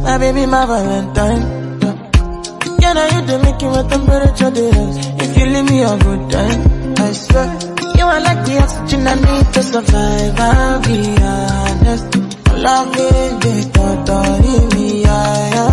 My baby, my Valentine. Yeah, now you do make my temperature rise. If you leave me a good time, I swear. You are like the oxygen I need to survive, I'll be honest. Love me, they don't me,